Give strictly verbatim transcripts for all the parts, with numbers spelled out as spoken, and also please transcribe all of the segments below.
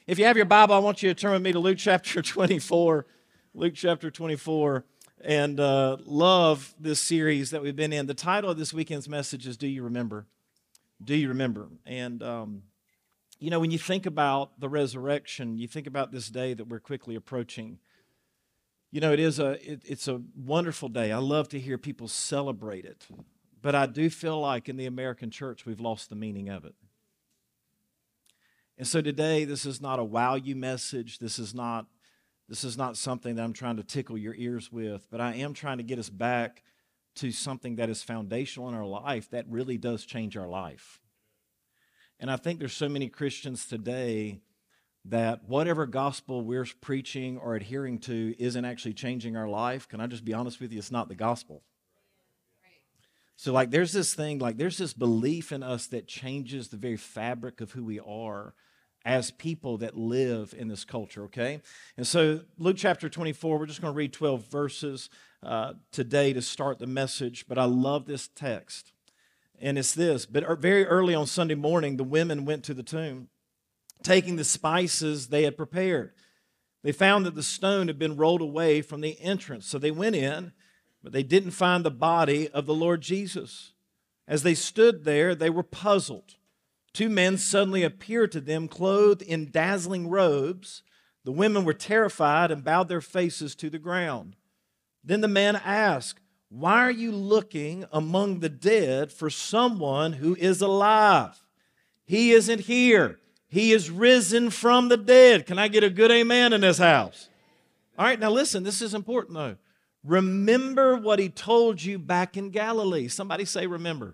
If you have your Bible, I want you to turn with me to Luke chapter twenty-four. Luke chapter twenty-four. And uh, love this series that we've been in. The title of this weekend's message is Do You Remember? Do You Remember? And, um, you know, when you think about the resurrection, you think about this day that we're quickly approaching. You know, it is a, it, it's a wonderful day. I love to hear people celebrate it. But I do feel like in the American church, we've lost the meaning of it. And so today, this is not a wow you message. This is not This is not something that I'm trying to tickle your ears with, but I am trying to get us back to something that is foundational in our life that really does change our life. And I think there's so many Christians today that whatever gospel we're preaching or adhering to isn't actually changing our life. Can I just be honest with you? It's not the gospel. So like there's this thing, like there's this belief in us that changes the very fabric of who we are as people that live in this culture, okay? And so Luke chapter twenty-four, we're just going to read twelve verses uh, today to start the message, but I love this text. And it's this, but very early on Sunday morning, the women went to the tomb, taking the spices they had prepared. They found that the stone had been rolled away from the entrance, so they went in, but they didn't find the body of the Lord Jesus. As they stood there, they were puzzled. Two men suddenly appeared to them, clothed in dazzling robes. The women were terrified and bowed their faces to the ground. Then the man asked, "Why are you looking among the dead for someone who is alive? He isn't here. He is risen from the dead." Can I get a good amen in this house? All right, now listen, this is important though. Remember what he told you back in Galilee. Somebody say remember.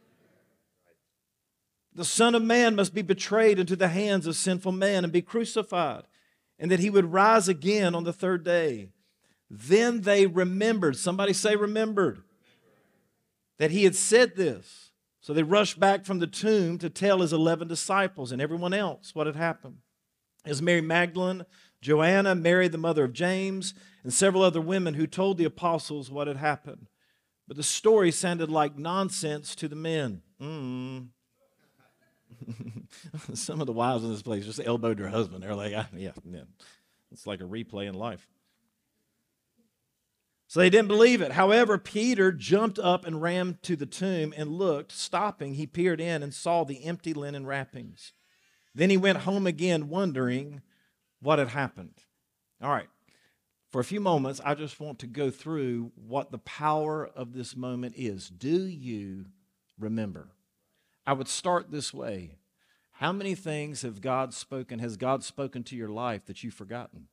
The Son of Man must be betrayed into the hands of sinful men and be crucified, and that he would rise again on the third day. Then they remembered, somebody say remembered, that he had said this. So they rushed back from the tomb to tell his eleven disciples and everyone else what had happened. As Mary Magdalene, Joanna, Mary the mother of James, and several other women who told the apostles what had happened. But the story sounded like nonsense to the men. Mm. Some of the wives in this place just elbowed their husband. They're like, ah, yeah, yeah, it's like a replay in life. So they didn't believe it. However, Peter jumped up and ran to the tomb and looked. Stopping, he peered in and saw the empty linen wrappings. Then he went home again, wondering what had happened. All right. For a few moments, I just want to go through what the power of this moment is. Do you remember? I would start this way. How many things have God spoken, has God spoken to your life that you've forgotten?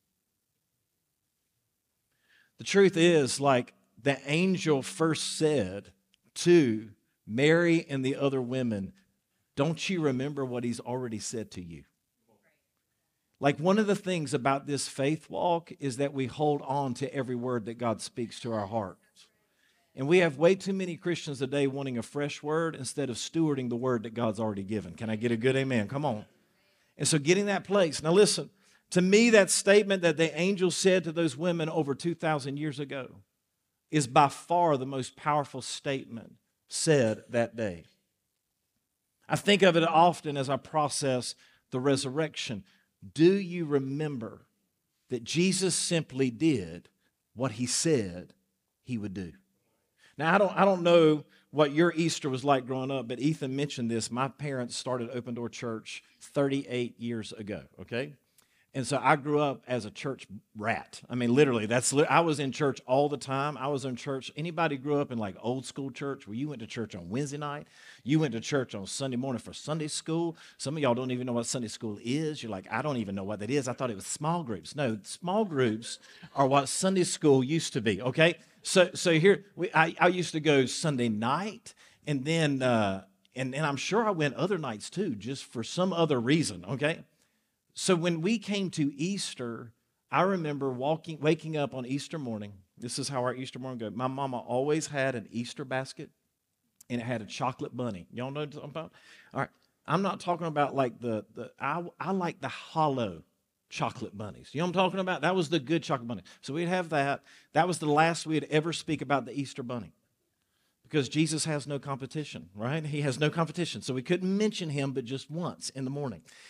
The truth is, like the angel first said to Mary and the other women, don't you remember what he's already said to you? Like one of the things about this faith walk is that we hold on to every word that God speaks to our hearts. And we have way too many Christians today wanting a fresh word instead of stewarding the word that God's already given. Can I get a good amen? Come on. And so getting that place. Now listen, to me that statement that the angel said to those women over two thousand years ago is by far the most powerful statement said that day. I think of it often as I process the resurrection. Do you remember that Jesus simply did what he said he would do? Now, I don't, I don't know what your Easter was like growing up, but Ethan mentioned this. My parents started Open Door Church thirty-eight years ago, okay? And so I grew up as a church rat. I mean, literally, that's I was in church all the time. I was in church. Anybody grew up in like old school church where you went to church on Wednesday night? You went to church on Sunday morning for Sunday school. Some of y'all don't even know what Sunday school is. You're like, I don't even know what that is. I thought it was small groups. No, small groups are what Sunday school used to be, okay? So so here, we, I, I used to go Sunday night, and then, uh, and, and I'm sure I went other nights too, just for some other reason, okay? So when we came to Easter, I remember walking, waking up on Easter morning. This is how our Easter morning goes. My mama always had an Easter basket, and it had a chocolate bunny. Y'all know what I'm talking about? All right. I'm not talking about like the, the I, I like the hollow chocolate bunnies. You know what I'm talking about? That was the good chocolate bunny. So we'd have that. That was the last we'd ever speak about the Easter bunny. Because Jesus has no competition, right? He has no competition. So we couldn't mention him but just once in the morning.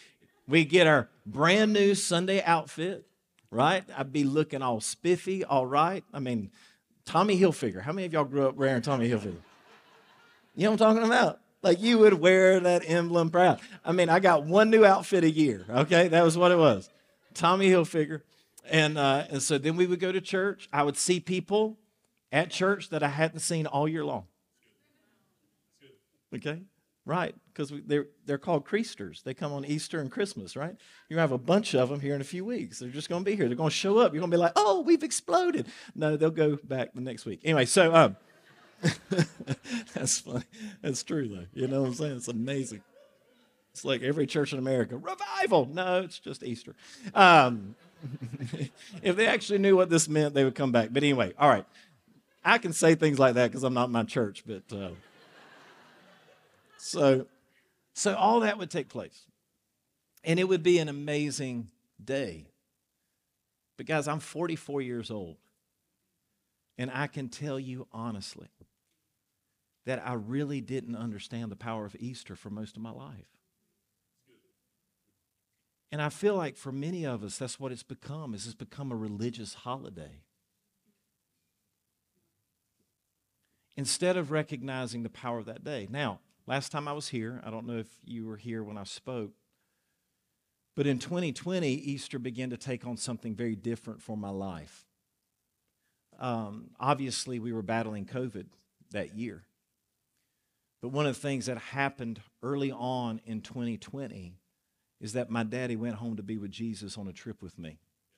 We get our brand new Sunday outfit, right? I'd be looking all spiffy, all right. I mean, Tommy Hilfiger. How many of y'all grew up wearing Tommy Hilfiger? You know what I'm talking about? Like you would wear that emblem proud. I mean, I got one new outfit a year, okay? That was what it was. Tommy Hilfiger. And, uh, and so then we would go to church. I would see people at church that I hadn't seen all year long. Okay? Right, because they're, they're called Creasters. They come on Easter and Christmas, right? You're going to have a bunch of them here in a few weeks. They're just going to be here. They're going to show up. You're going to be like, oh, we've exploded. No, they'll go back the next week. Anyway, so um, that's funny. That's true, though. You know what I'm saying? It's amazing. It's like every church in America, revival. No, it's just Easter. Um, if they actually knew what this meant, they would come back. But anyway, all right. I can say things like that because I'm not in my church, but... Uh, So, so all that would take place. And it would be an amazing day. But guys, I'm forty-four years old. And I can tell you honestly that I really didn't understand the power of Easter for most of my life. And I feel like for many of us, that's what it's become, is it's become a religious holiday. Instead of recognizing the power of that day. Now, last time I was here, I don't know if you were here when I spoke, but in twenty twenty, Easter began to take on something very different for my life. Um, obviously, we were battling COVID that year. But one of the things that happened early on in twenty twenty is that my daddy went home to be with Jesus on a trip with me.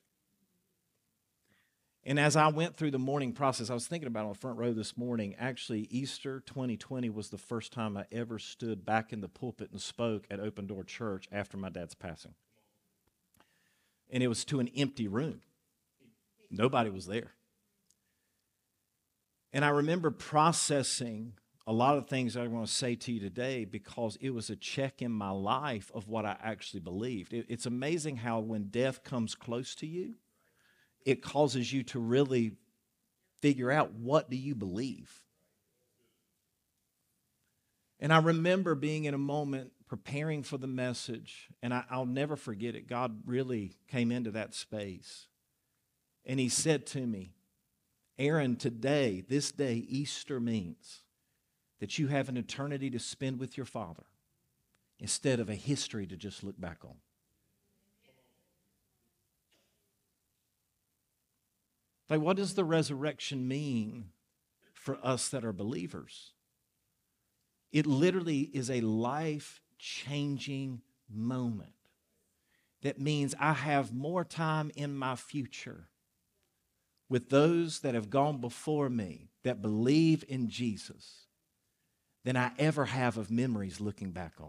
And as I went through the mourning process, I was thinking about it on the front row this morning. Actually, Easter twenty twenty was the first time I ever stood back in the pulpit and spoke at Open Door Church after my dad's passing. And it was to an empty room. Nobody was there. And I remember processing a lot of things that I want to say to you today because it was a check in my life of what I actually believed. It, it's amazing how when death comes close to you, it causes you to really figure out, what do you believe? And I remember being in a moment preparing for the message, and I, I'll never forget it. God really came into that space. And he said to me, Aaron, today, this day, Easter means that you have an eternity to spend with your Father instead of a history to just look back on. Like, what does the resurrection mean for us that are believers? It literally is a life-changing moment. That means I have more time in my future with those that have gone before me that believe in Jesus than I ever have of memories looking back on.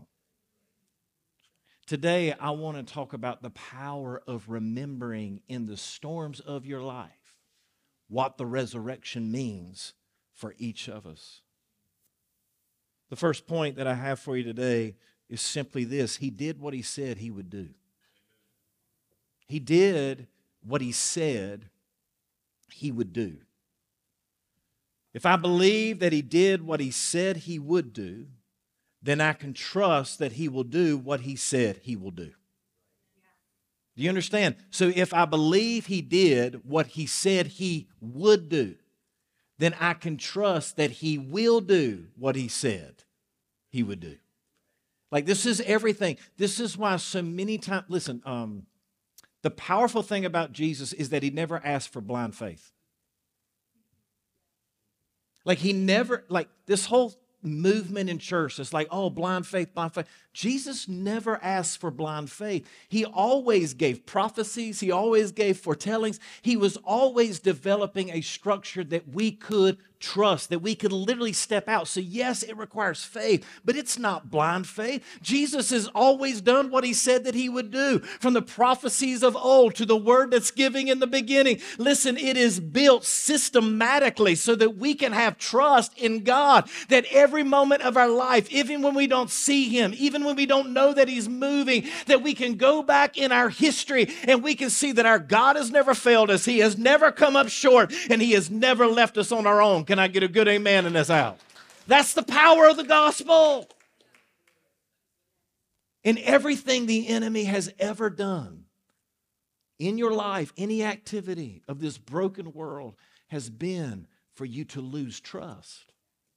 Today, I want to talk about the power of remembering in the storms of your life what the resurrection means for each of us. The first point that I have for you today is simply this: he did what he said he would do. He did what he said he would do. If I believe that he did what he said he would do, then I can trust that he will do what he said he will do. Do you understand? So if I believe he did what he said he would do, then I can trust that he will do what he said he would do. Like, this is everything. This is why so many times, listen, um, the powerful thing about Jesus is that he never asked for blind faith. Like, he never, like, this whole movement in church, it's like, oh, blind faith, blind faith. Jesus never asked for blind faith. He always gave prophecies. He always gave foretellings. He was always developing a structure that we could trust, that we could literally step out. So yes, it requires faith, but it's not blind faith. Jesus has always done what he said that he would do, from the prophecies of old to the word that's giving in the beginning. Listen, it is built systematically so that we can have trust in God, that every moment of our life, even when we don't see him, even when we don't know that he's moving, that we can go back in our history and we can see that our God has never failed us. He has never come up short, and he has never left us on our own. Can I get a good amen in this house? That's the power of the gospel. And everything the enemy has ever done in your life, any activity of this broken world, has been for you to lose trust.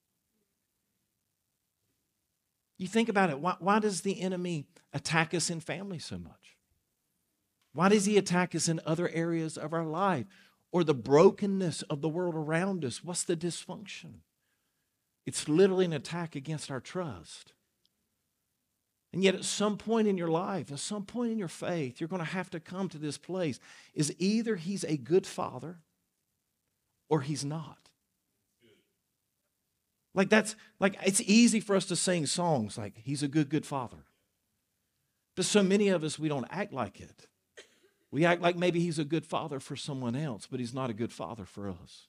You think about it. Why, why does the enemy attack us in family so much? Why does he attack us in other areas of our life or the brokenness of the world around us? What's the dysfunction? It's literally an attack against our trust. And yet at some point in your life, at some point in your faith, you're going to have to come to this place. Is either he's a good father or he's not. Like that's, like it's easy for us to sing songs like he's a good, good father. But so many of us, we don't act like it. We act like maybe he's a good father for someone else, but he's not a good father for us.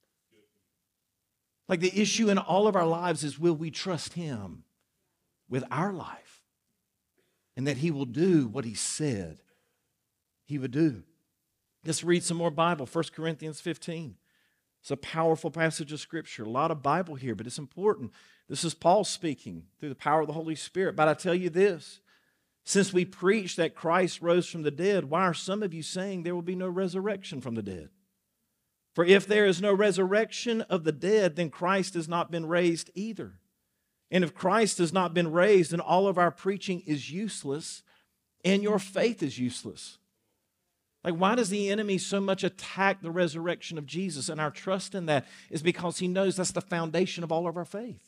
Like the issue in all of our lives is, will we trust him with our life? And that he will do what he said he would do. Let's read some more Bible. First Corinthians fifteen. It's a powerful passage of Scripture. A lot of Bible here, but it's important. This is Paul speaking through the power of the Holy Spirit. But I tell you this, since we preach that Christ rose from the dead, why are some of you saying there will be no resurrection from the dead? For if there is no resurrection of the dead, then Christ has not been raised either. And if Christ has not been raised, then all of our preaching is useless and your faith is useless. Like, why does the enemy so much attack the resurrection of Jesus? And our trust in that is because he knows that's the foundation of all of our faith.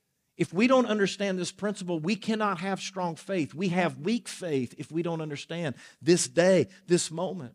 If we don't understand this principle, we cannot have strong faith. We have weak faith if we don't understand this day, this moment.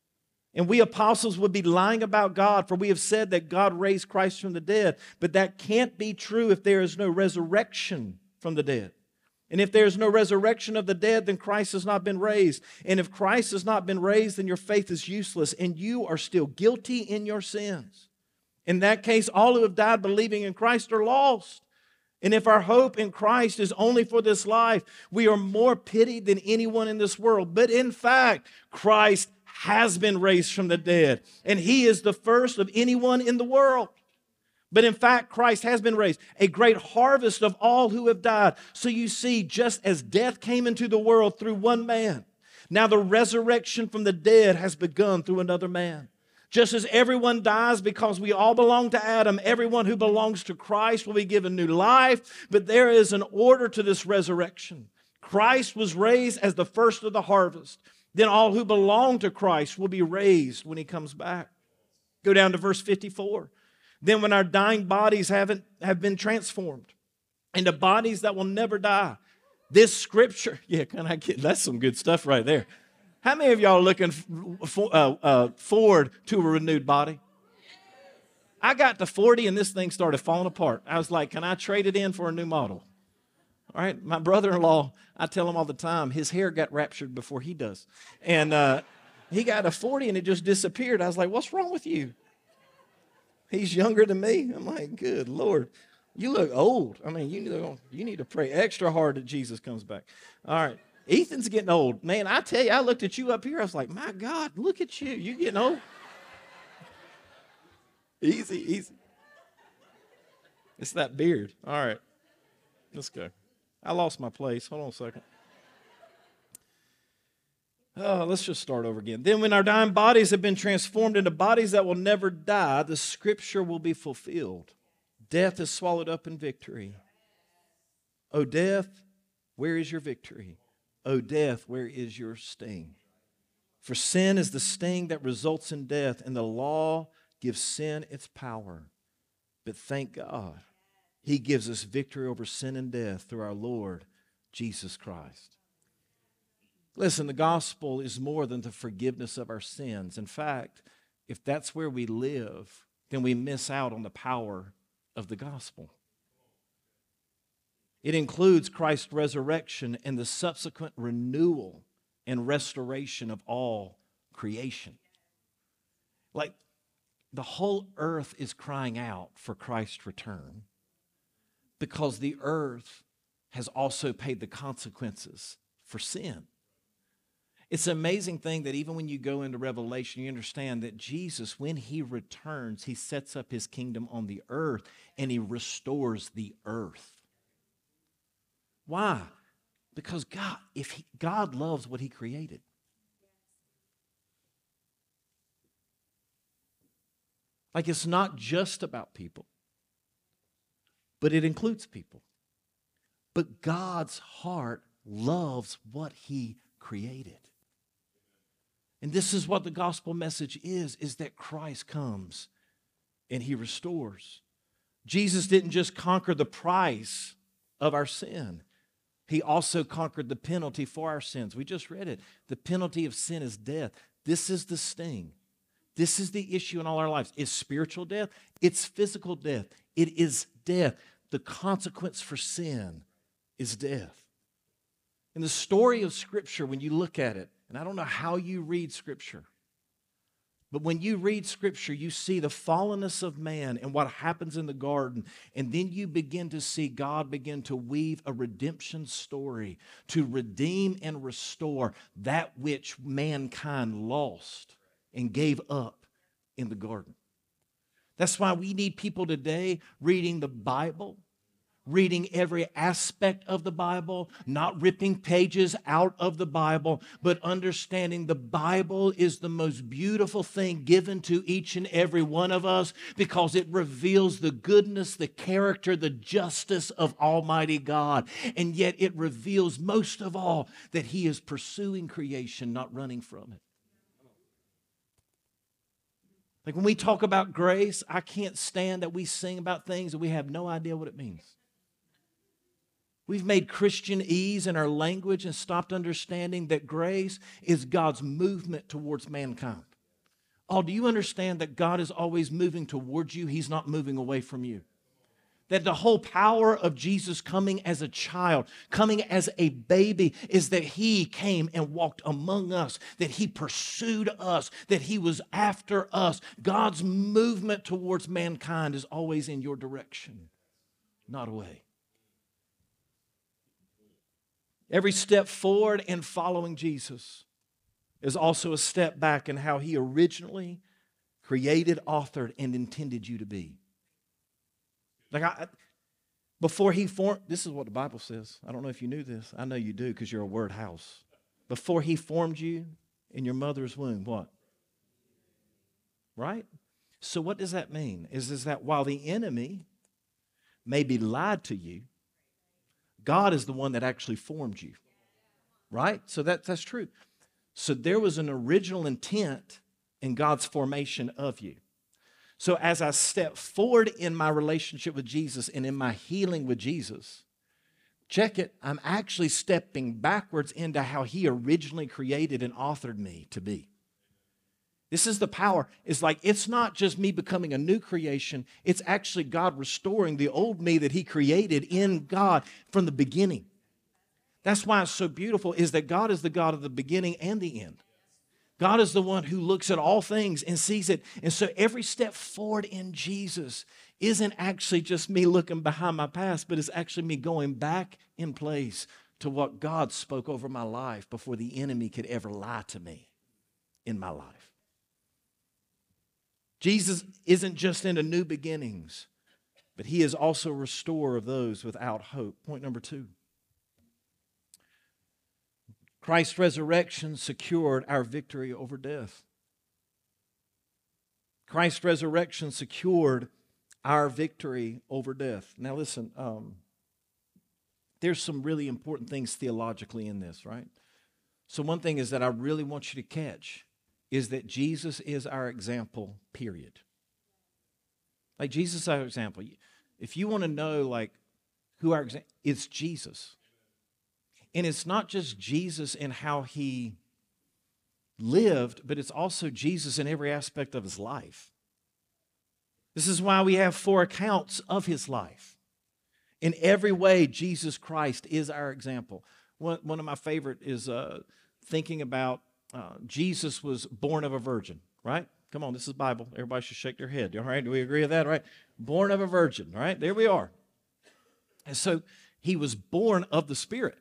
And we apostles would be lying about God, for we have said that God raised Christ from the dead. But that can't be true if there is no resurrection from the dead. And if there is no resurrection of the dead, then Christ has not been raised. And if Christ has not been raised, then your faith is useless, and you are still guilty in your sins. In that case, all who have died believing in Christ are lost. And if our hope in Christ is only for this life, we are more pitied than anyone in this world. But in fact, Christ has been raised from the dead, and he is the first of anyone in the world. But in fact, Christ has been raised, a great harvest of all who have died. So you see, just as death came into the world through one man, now the resurrection from the dead has begun through another man. Just as everyone dies because we all belong to Adam, everyone who belongs to Christ will be given new life. But there is an order to this resurrection. Christ was raised as the first of the harvest. Then all who belong to Christ will be raised when he comes back. Go down to verse fifty-four. Then when our dying bodies haven't, have been transformed into bodies that will never die, this scripture, yeah, can I get, that's some good stuff right there. How many of y'all are looking for, uh, uh, forward to a renewed body? I got to forty and this thing started falling apart. I was like, can I trade it in for a new model? All right, my brother-in-law, I tell him all the time, his hair got raptured before he does. And uh, he got a forty and it just disappeared. I was like, what's wrong with you? He's younger than me. I'm like, good Lord, you look old. I mean, you need to, you need to pray extra hard that Jesus comes back. All right, Ethan's getting old. Man, I tell you, I looked at you up here. I was like, my God, look at you. You're getting old. Easy, easy. It's that beard. All right, let's go. I lost my place. Hold on a second. Oh, let's just start over again. Then when our dying bodies have been transformed into bodies that will never die, the scripture will be fulfilled. Death is swallowed up in victory. O death, where is your victory? O death, where is your sting? For sin is the sting that results in death, and the law gives sin its power. But thank God, he gives us victory over sin and death through our Lord Jesus Christ. Listen, the gospel is more than the forgiveness of our sins. In fact, if that's where we live, then we miss out on the power of the gospel. It includes Christ's resurrection and the subsequent renewal and restoration of all creation. Like, the whole earth is crying out for Christ's return, because the earth has also paid the consequences for sin. It's an amazing thing that even when you go into Revelation, you understand that Jesus, when he returns, he sets up his kingdom on the earth and he restores the earth. Why? Because God, if he, God loves what he created. Like it's not just about people, but it includes people. But God's heart loves what he created. And this is what the gospel message is, is that Christ comes and he restores. Jesus didn't just conquer the price of our sin. He also conquered the penalty for our sins. We just read it. The penalty of sin is death. This is the sting. This is the issue in all our lives. It's spiritual death. It's physical death. It is death. The consequence for sin is death. In the story of Scripture, when you look at it, and I don't know how you read Scripture, but when you read Scripture, you see the fallenness of man and what happens in the garden, and then you begin to see God begin to weave a redemption story to redeem and restore that which mankind lost and gave up in the garden. That's why we need people today reading the Bible, reading every aspect of the Bible, not ripping pages out of the Bible, but understanding the Bible is the most beautiful thing given to each and every one of us because it reveals the goodness, the character, the justice of Almighty God. And yet it reveals most of all that He is pursuing creation, not running from it. Like when we talk about grace, I can't stand that we sing about things and we have no idea what it means. We've made Christianese in our language and stopped understanding that grace is God's movement towards mankind. Oh, do you understand that God is always moving towards you? He's not moving away from you. That the whole power of Jesus coming as a child, coming as a baby, is that He came and walked among us, that He pursued us, that He was after us. God's movement towards mankind is always in your direction, not away. Every step forward in following Jesus is also a step back in how He originally created, authored, and intended you to be. Like I, before He formed, this is what the Bible says. I don't know if you knew this. I know you do because you're a word house. Before He formed you in your mother's womb, what? Right? So what does that mean? Is, is that while the enemy maybe lied to you, God is the one that actually formed you, right? So that, that's true. So there was an original intent in God's formation of you. So as I step forward in my relationship with Jesus and in my healing with Jesus, check it, I'm actually stepping backwards into how He originally created and authored me to be. This is the power. It's like, it's not just me becoming a new creation. It's actually God restoring the old me that He created in God from the beginning. That's why it's so beautiful, is that God is the God of the beginning and the end. God is the one who looks at all things and sees it. And so every step forward in Jesus isn't actually just me looking behind my past, but it's actually me going back in place to what God spoke over my life before the enemy could ever lie to me in my life. Jesus isn't just into new beginnings, but He is also a restorer of those without hope. Point number two. Christ's resurrection secured our victory over death. Christ's resurrection secured our victory over death. Now listen, um, there's some really important things theologically in this, right? So one thing is that I really want you to catch is that Jesus is our example, period. Like Jesus is our example. If you want to know like who our example, it's Jesus. And it's not just Jesus in how He lived, but it's also Jesus in every aspect of His life. This is why we have four accounts of His life. In every way, Jesus Christ is our example. One, one of my favorite is uh, thinking about uh, Jesus was born of a virgin, right? Come on, this is Bible. Everybody should shake their head. All right, do we agree with that, right? Born of a virgin, right? There we are. And so He was born of the Spirit.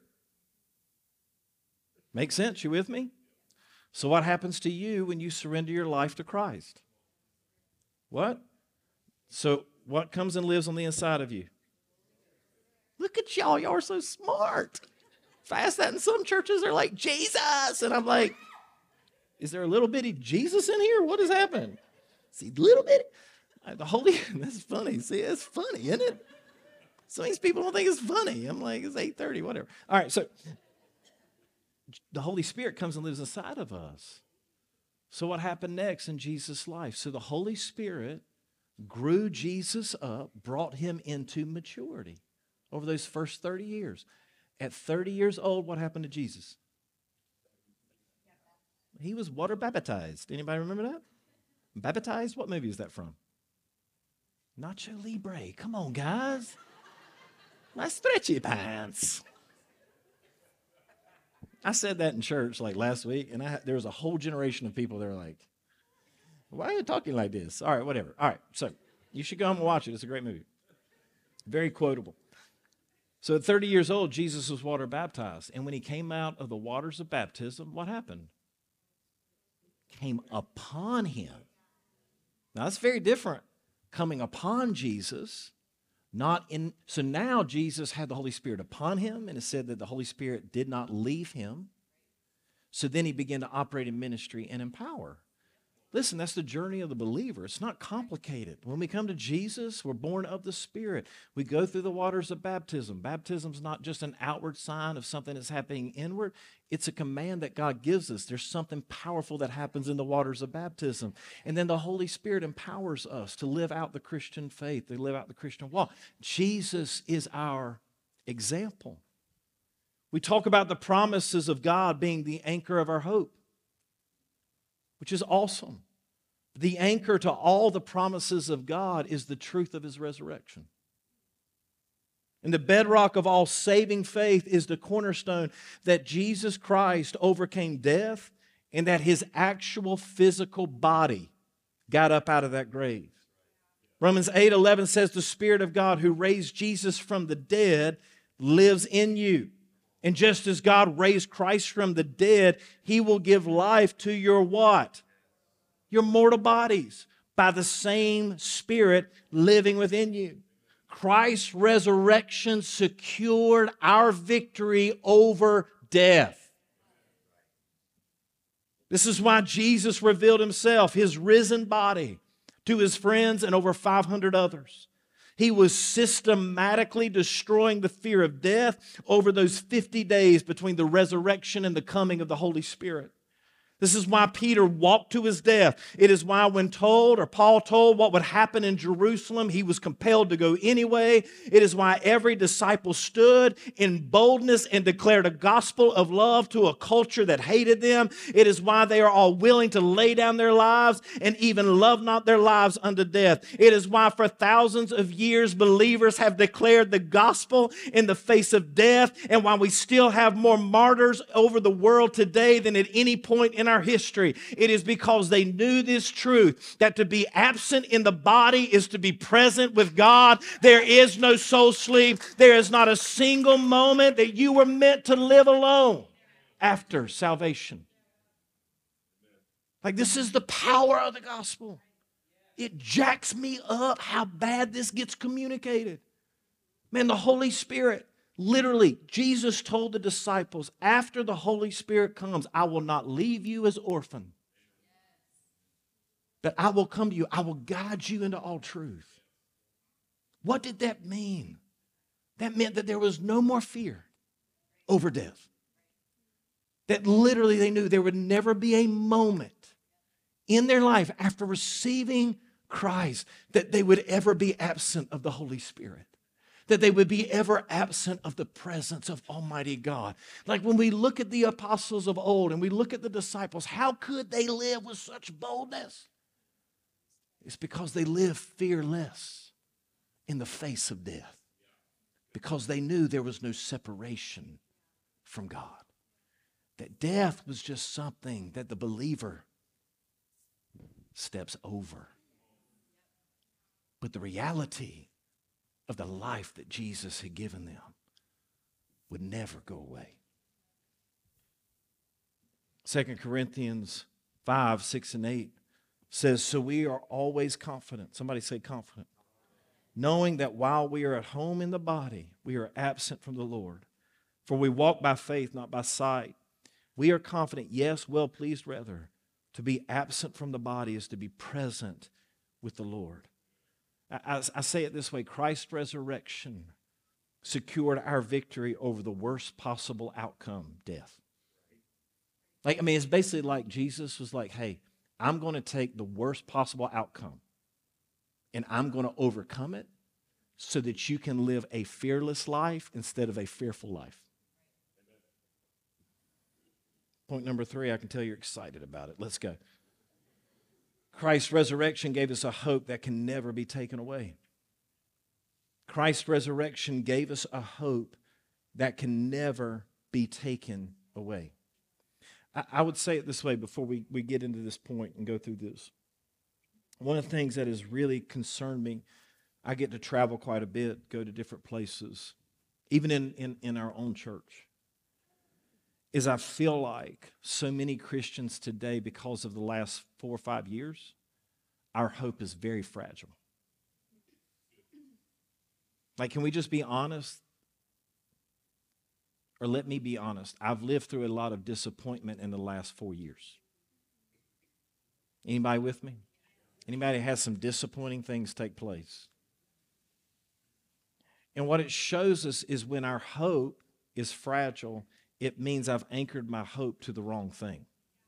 Make sense? You with me? So what happens to you when you surrender your life to Christ? What? So what comes and lives on the inside of you? Look at y'all. Y'all are so smart. If I ask that in some churches, they're like, Jesus. And I'm like, is there a little bitty Jesus in here? What is happening? See, little bitty? The Holy, that's funny. See, it's funny, isn't it? Some of these people don't think it's funny. I'm like, it's eight thirty, whatever. All right, so the Holy Spirit comes and lives inside of us. So what happened next in Jesus' life? So the Holy Spirit grew Jesus up, brought him into maturity over those first thirty years. At thirty years old, what happened to Jesus? He was water baptized. Anybody remember that? Baptized? What movie is that from? Nacho Libre. Come on, guys. My stretchy pants. I said that in church like last week, and I, there was a whole generation of people that were like, why are you talking like this? All right, whatever. All right, so you should go home and watch it. It's a great movie. Very quotable. So at thirty years old, Jesus was water baptized. And when he came out of the waters of baptism, what happened? Came upon him. Now, that's very different. Coming upon Jesus, not in, so now Jesus had the Holy Spirit upon him, and it said that the Holy Spirit did not leave him. So then he began to operate in ministry and in power. Listen, that's the journey of the believer. It's not complicated. When we come to Jesus, we're born of the Spirit. We go through the waters of baptism. Baptism is not just an outward sign of something that's happening inward. It's a command that God gives us. There's something powerful that happens in the waters of baptism. And then the Holy Spirit empowers us to live out the Christian faith, to live out the Christian walk. Jesus is our example. We talk about the promises of God being the anchor of our hope, which is awesome. The anchor to all the promises of God is the truth of his resurrection. And the bedrock of all saving faith is the cornerstone that Jesus Christ overcame death and that his actual physical body got up out of that grave. Romans eight eleven says the Spirit of God who raised Jesus from the dead lives in you. And just as God raised Christ from the dead, he will give life to your what? Your mortal bodies by the same Spirit living within you. Christ's resurrection secured our victory over death. This is why Jesus revealed himself, his risen body, to his friends and over five hundred others. He was systematically destroying the fear of death over those fifty days between the resurrection and the coming of the Holy Spirit. This is why Peter walked to his death. It is why when told, or Paul told what would happen in Jerusalem, he was compelled to go anyway. It is why every disciple stood in boldness and declared a gospel of love to a culture that hated them. It is why they are all willing to lay down their lives and even love not their lives unto death. It is why for thousands of years believers have declared the gospel in the face of death, and why we still have more martyrs over the world today than at any point in our history. It is because they knew this truth, that to be absent in the body is to be present with God. There is no soul sleep. There is not a single moment that you were meant to live alone after salvation. Like, this is the power of the gospel. It jacks me up how bad this gets communicated. Man, the Holy Spirit, literally, Jesus told the disciples, after the Holy Spirit comes, I will not leave you as orphan, but I will come to you. I will guide you into all truth. What did that mean? That meant that there was no more fear over death. That literally they knew there would never be a moment in their life after receiving Christ that they would ever be absent of the Holy Spirit. That they would be ever absent of the presence of Almighty God. Like when we look at the apostles of old and we look at the disciples, how could they live with such boldness? It's because they lived fearless in the face of death. Because they knew there was no separation from God. That death was just something that the believer steps over. But the reality of the life that Jesus had given them would never go away. Second Corinthians five, six, and eight says, so we are always confident. Somebody say confident. Knowing that while we are at home in the body, we are absent from the Lord. For we walk by faith, not by sight. We are confident, yes, well pleased rather, to be absent from the body is to be present with the Lord. I, I, I say it this way, Christ's resurrection secured our victory over the worst possible outcome, death. Like, I mean, it's basically like Jesus was like, hey, I'm going to take the worst possible outcome and I'm going to overcome it so that you can live a fearless life instead of a fearful life. Point number three, I can tell you're excited about it. Let's go. Christ's resurrection gave us a hope that can never be taken away. Christ's resurrection gave us a hope that can never be taken away. I, I would say it this way before we, we get into this point and go through this. One of the things that has really concerned me, I get to travel quite a bit, go to different places, even in, in, in our own church, is I feel like so many Christians today, because of the last four or five years, our hope is very fragile. Like, can we just be honest? Or let me be honest. I've lived through a lot of disappointment in the last four years. Anybody with me? Anybody has some disappointing things take place? And what it shows us is when our hope is fragile, it means I've anchored my hope to the wrong thing.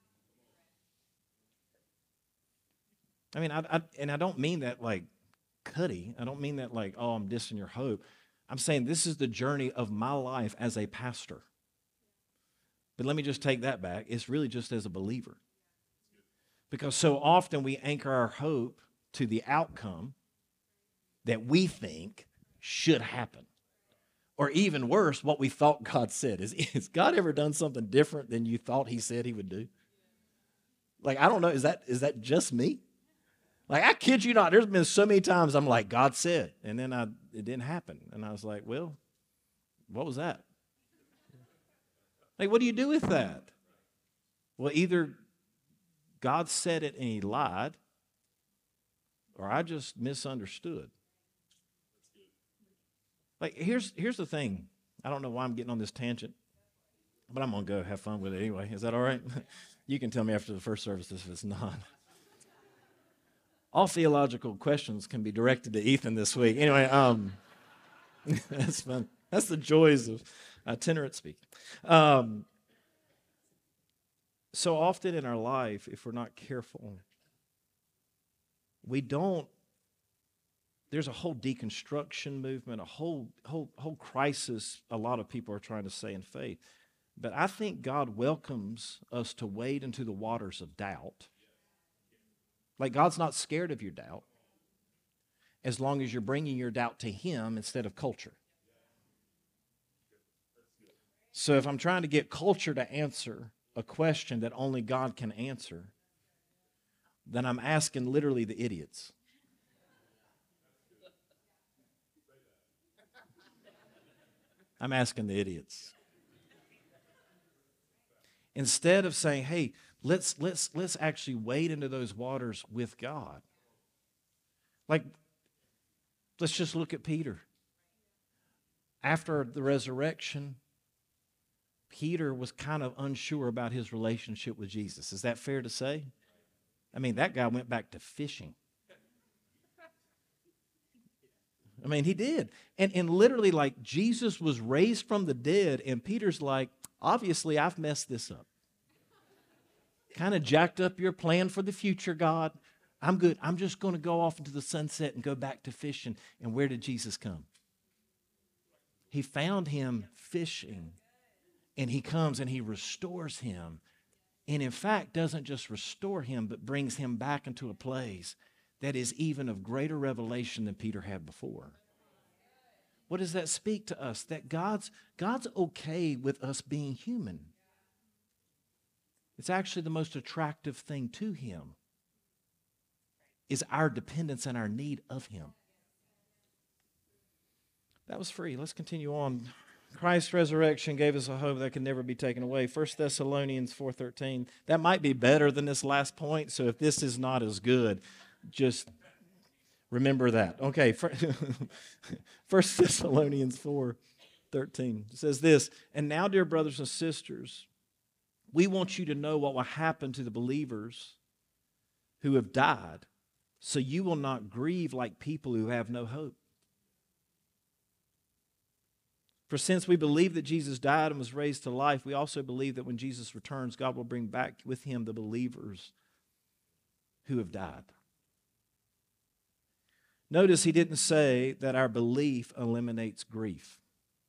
I mean, I, I, and I don't mean that like cutty. I don't mean that like, oh, I'm dissing your hope. I'm saying this is the journey of my life as a pastor. But let me just take that back. It's really just as a believer. Because so often we anchor our hope to the outcome that we think should happen. Or even worse, what we thought God said. Is, has God ever done something different than you thought he said he would do? Like, I don't know, is that is that just me? Like, I kid you not, there's been so many times I'm like, God said, and then I it didn't happen. And I was like, well, what was that? Like, what do you do with that? Well, either God said it and he lied, or I just misunderstood. Like, here's here's the thing. I don't know why I'm getting on this tangent, but I'm going to go have fun with it anyway. Is that all right? You can tell me after the first service if it's not. All theological questions can be directed to Ethan this week. Anyway, um, that's fun. That's the joys of itinerant speaking. Um, so often in our life, if we're not careful, we don't. There's a whole deconstruction movement, a whole whole whole crisis a lot of people are trying to say in faith. But I think God welcomes us to wade into the waters of doubt. Like, God's not scared of your doubt as long as you're bringing your doubt to him instead of culture. So if I'm trying to get culture to answer a question that only God can answer, then I'm asking literally the idiots. I'm asking the idiots. Instead of saying, hey, let's let's let's actually wade into those waters with God. Like, let's just look at Peter. After the resurrection, Peter was kind of unsure about his relationship with Jesus. Is that fair to say? I mean, that guy went back to fishing. I mean, he did. And, and literally, like, Jesus was raised from the dead, and Peter's like, obviously, I've messed this up. Kind of jacked up your plan for the future, God. I'm good. I'm just going to go off into the sunset and go back to fishing. And where did Jesus come? He found him fishing, and he comes and he restores him. And in fact, doesn't just restore him, but brings him back into a place that is even of greater revelation than Peter had before. What does that speak to us? That God's, God's okay with us being human. It's actually the most attractive thing to him is our dependence and our need of him. That was free. Let's continue on. Christ's resurrection gave us a hope that can never be taken away. First Thessalonians four thirteen. That might be better than this last point, so if this is not as good, just remember that. Okay, First Thessalonians four thirteen. It says this, "And now, dear brothers and sisters, we want you to know what will happen to the believers who have died, so you will not grieve like people who have no hope. For since we believe that Jesus died and was raised to life, we also believe that when Jesus returns, God will bring back with him the believers who have died." Notice he didn't say that our belief eliminates grief.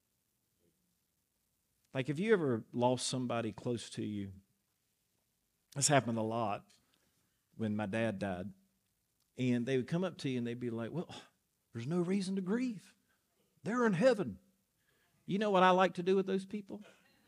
Like, have you ever lost somebody close to you? This happened a lot when my dad died. And they would come up to you and they'd be like, "Well, there's no reason to grieve. They're in heaven." You know what I like to do with those people?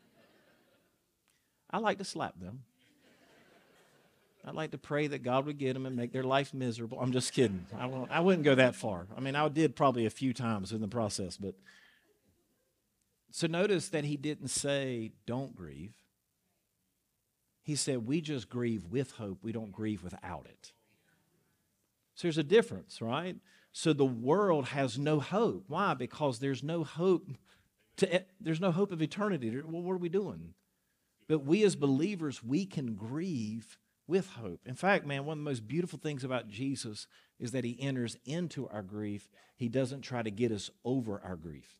I like to slap them. I'd like to pray that God would get them and make their life miserable. I'm just kidding. I, won't, I wouldn't go that far. I mean, I did probably a few times in the process. But so notice that he didn't say, "Don't grieve." He said, we just grieve with hope. We don't grieve without it. So there's a difference, right? So the world has no hope. Why? Because there's no hope. To, there's no hope of eternity. Well, what are we doing? But we as believers, we can grieve with hope. In fact, man, one of the most beautiful things about Jesus is that he enters into our grief. He doesn't try to get us over our grief.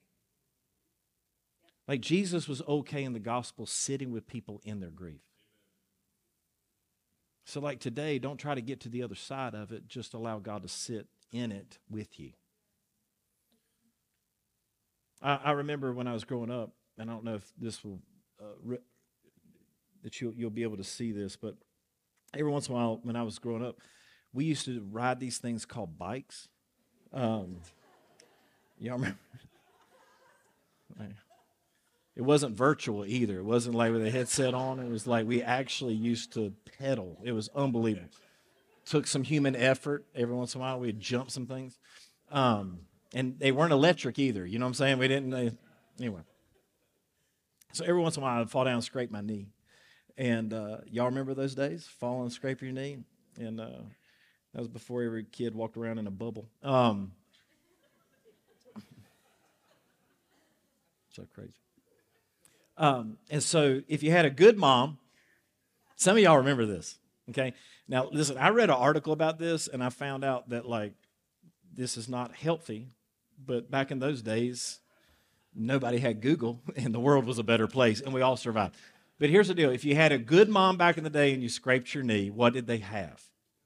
Like, Jesus was okay in the gospel sitting with people in their grief. So like today, don't try to get to the other side of it. Just allow God to sit in it with you. I, I remember when I was growing up, and I don't know if this will, uh, re- that you'll, you'll be able to see this, but every once in a while when I was growing up, we used to ride these things called bikes. Um, y'all remember? It wasn't virtual either. It wasn't like with a headset on. It was like we actually used to pedal. It was unbelievable. Took some human effort. Every once in a while we'd jump some things. Um, and they weren't electric either. You know what I'm saying? We didn't, uh, anyway. So every once in a while I'd fall down and scrape my knee. And uh, y'all remember those days? Fall and scrape your knee? And uh, that was before every kid walked around in a bubble. Um, so crazy. Um, and so if you had a good mom, some of y'all remember this, okay? Now, listen, I read an article about this, and I found out that, like, this is not healthy, but back in those days, nobody had Google, and the world was a better place, and we all survived. But here's the deal. If you had a good mom back in the day and you scraped your knee, what did they have?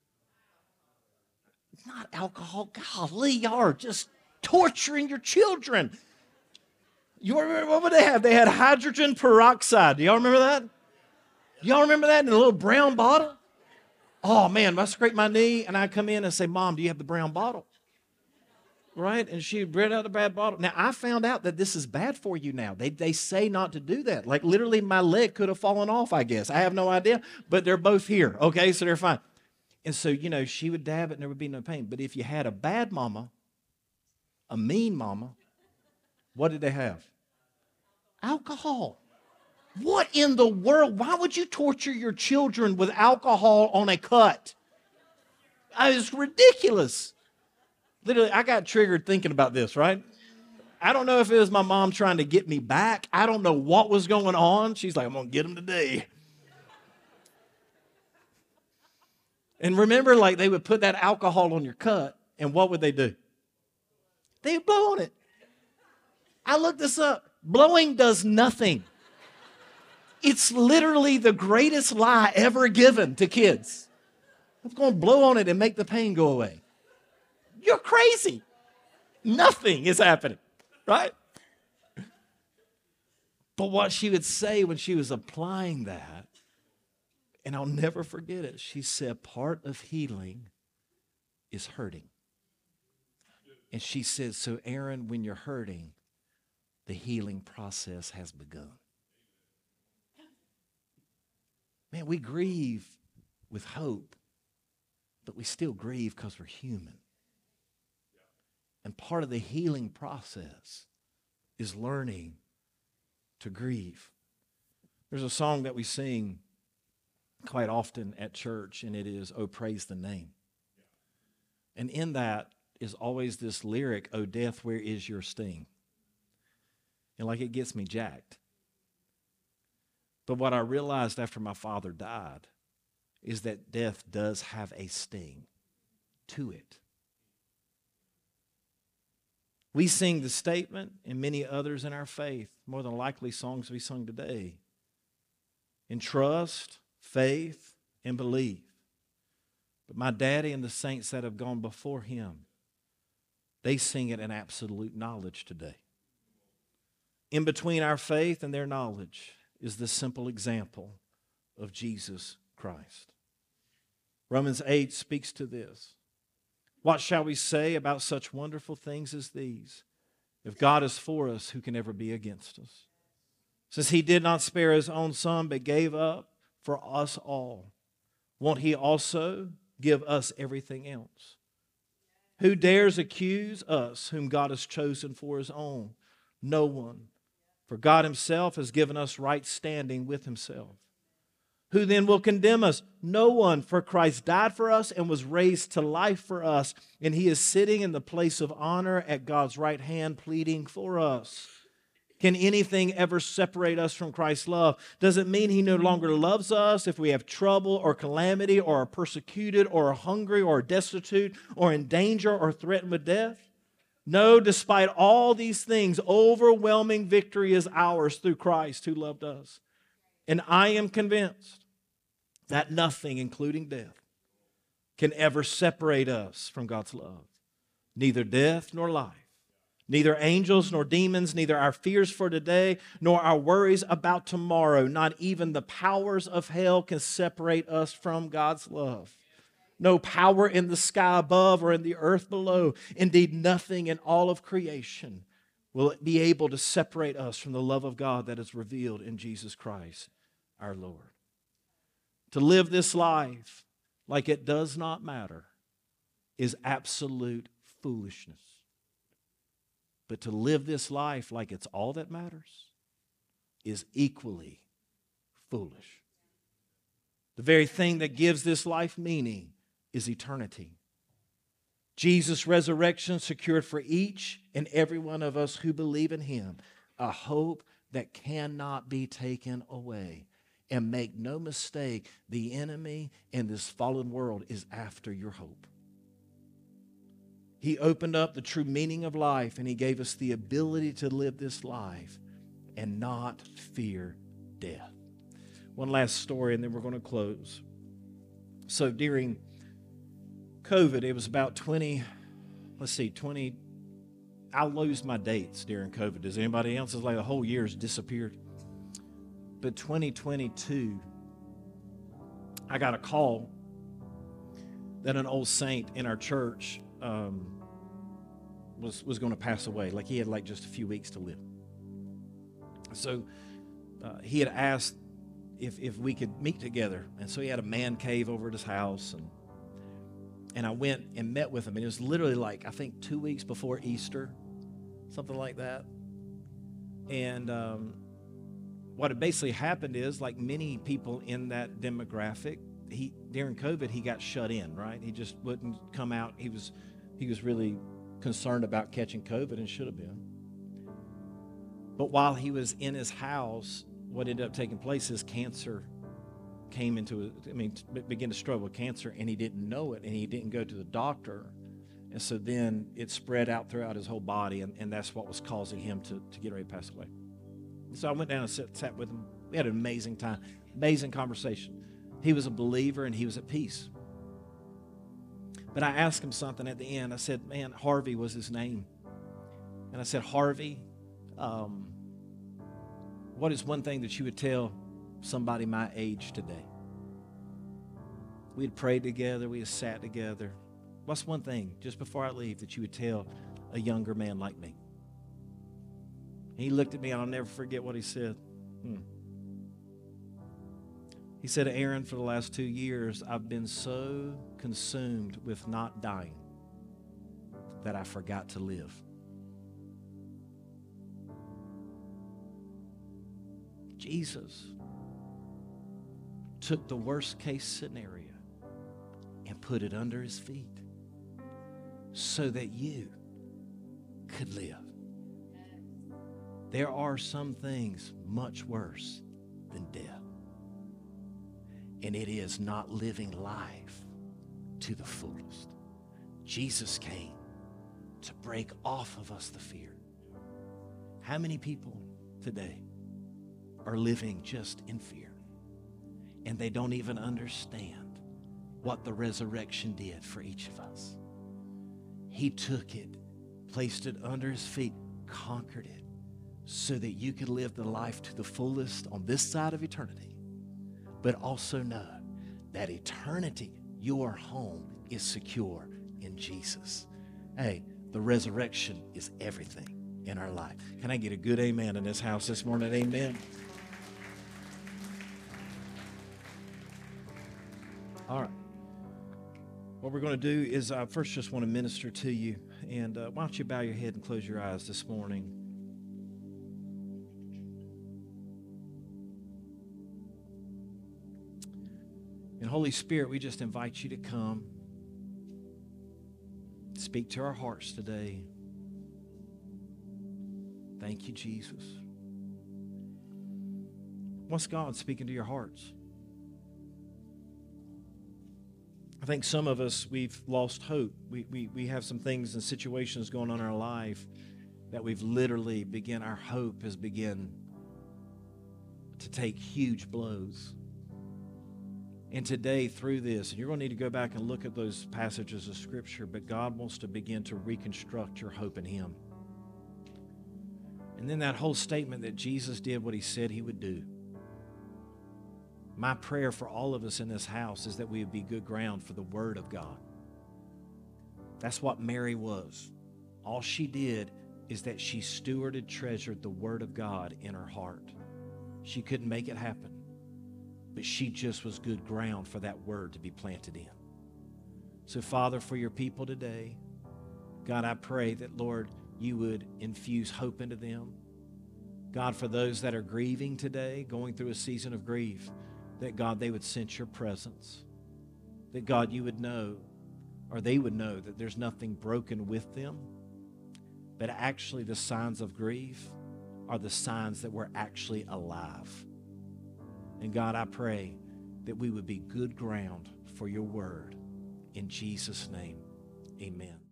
Not alcohol. Golly, y'all are just torturing your children. You remember, what would they have? They had hydrogen peroxide. Do y'all remember that? Y'all remember that in a little brown bottle? Oh, man, I scrape my knee, and I come in and say, "Mom, do you have the brown bottle?" Right? And she brought out the bad bottle. Now, I found out that this is bad for you now. They, they say not to do that. Like, literally, my leg could have fallen off, I guess. I have no idea. But they're both here, okay? So they're fine. And so, you know, she would dab it, and there would be no pain. But if you had a bad mama, a mean mama, what did they have? Alcohol. What in the world? Why would you torture your children with alcohol on a cut? It's ridiculous. Literally, I got triggered thinking about this, right? I don't know if it was my mom trying to get me back. I don't know what was going on. She's like, "I'm going to get them today." And remember, like, they would put that alcohol on your cut, and what would they do? They would blow on it. I looked this up. Blowing does nothing. It's literally the greatest lie ever given to kids. I'm going to blow on it and make the pain go away. You're crazy. Nothing is happening, right? But what she would say when she was applying that, and I'll never forget it, she said, part of healing is hurting. And she said, so Aaron, when you're hurting, the healing process has begun. Man, we grieve with hope, but we still grieve because we're human. And part of the healing process is learning to grieve. There's a song that we sing quite often at church, and it is, "Oh, praise the name." And in that is always this lyric, "Oh, death, where is your sting?" and like it gets me jacked. But what I realized after my father died is that death does have a sting to it. We sing the statement, and many others in our faith, more than likely songs we sung today, in trust, faith, and belief. But my daddy and the saints that have gone before him, they sing it in absolute knowledge today. In between our faith and their knowledge is the simple example of Jesus Christ. Romans eight speaks to this. What shall we say about such wonderful things as these? If God is for us, who can ever be against us? Since he did not spare his own son, but gave up for us all, won't he also give us everything else? Who dares accuse us, whom God has chosen for his own? No one. For God himself has given us right standing with himself. Who then will condemn us? No one, for Christ died for us and was raised to life for us, and he is sitting in the place of honor at God's right hand, pleading for us. Can anything ever separate us from Christ's love? Does it mean he no longer loves us if we have trouble or calamity or are persecuted or are hungry or are destitute or in danger or threatened with death? No, despite all these things, overwhelming victory is ours through Christ who loved us. And I am convinced that nothing, including death, can ever separate us from God's love. Neither death nor life, neither angels nor demons, neither our fears for today nor our worries about tomorrow, not even the powers of hell can separate us from God's love. No power in the sky above or in the earth below, indeed nothing in all of creation will be able to separate us from the love of God that is revealed in Jesus Christ, our Lord. To live this life like it does not matter is absolute foolishness. But to live this life like it's all that matters is equally foolish. The very thing that gives this life meaning is eternity. Jesus' resurrection secured for each and every one of us who believe in him a hope that cannot be taken away. And make no mistake, the enemy in this fallen world is after your hope. He opened up the true meaning of life, and he gave us the ability to live this life and not fear death. One last story, and then we're going to close. So during COVID, it was about twenty, let's see, twenty, I'll lose my dates during COVID. Does anybody else? It's like the whole year's disappeared. But twenty twenty-two, I got a call that an old saint in our church um, was, was going to pass away. Like he had like just a few weeks to live. So uh, he had asked if, if we could meet together. And so he had a man cave over at his house. And, and I went and met with him. And it was literally like, I think two weeks before Easter, something like that. And um, what had basically happened is, like many people in that demographic, he during COVID, he got shut in, right? He just wouldn't come out. He was, he was really concerned about catching COVID and should have been. But while he was in his house, what ended up taking place is cancer came into it. I mean, began to struggle with cancer, and he didn't know it, and he didn't go to the doctor. And so then it spread out throughout his whole body, and, and that's what was causing him to, to get ready to pass away. So I went down and sat, sat with him. We had an amazing time, amazing conversation. He was a believer, and he was at peace. But I asked him something at the end. I said, man, Harvey was his name. And I said, Harvey, um, what is one thing that you would tell somebody my age today? We had prayed together. We had sat together. What's one thing, just before I leave, that you would tell a younger man like me? He looked at me, and I'll never forget what he said. Hmm. He said, Aaron, for the last two years, I've been so consumed with not dying that I forgot to live. Jesus took the worst case scenario and put it under his feet so that you could live. there are some things much worse than death. And it is not living life to the fullest. Jesus came to break off of us the fear. How many people today are living just in fear? And they don't even understand what the resurrection did for each of us. He took it, placed it under his feet, conquered it, so that you could live the life to the fullest on this side of eternity, but also know that eternity, your home, is secure in Jesus. Hey, the resurrection is everything in our life. Can I get a good amen in this house this morning? Amen. All right. What we're going to do is I first just want to minister to you. And uh, why don't you bow your head and close your eyes this morning? And Holy Spirit, we just invite you to come. Speak to our hearts today. Thank you, Jesus. What's God speaking to your hearts? I think some of us, we've lost hope. We, we, we have some things and situations going on in our life that we've literally begin, our hope has begun to take huge blows. And today, through this, and you're going to need to go back and look at those passages of Scripture, but God wants to begin to reconstruct your hope in Him. And then that whole statement that Jesus did what He said He would do. My prayer for all of us in this house is that we would be good ground for the Word of God. That's what Mary was. All she did is that she stewarded, treasured the Word of God in her heart. She couldn't make it happen, but she just was good ground for that Word to be planted in. So, Father, for your people today, God, I pray that, Lord, you would infuse hope into them. God, for those that are grieving today, going through a season of grief, that, God, they would sense your presence. That, God, you would know, or they would know, that there's nothing broken with them, but actually the signs of grief are the signs that we're actually alive. And, God, I pray that we would be good ground for your word. In Jesus' name, amen.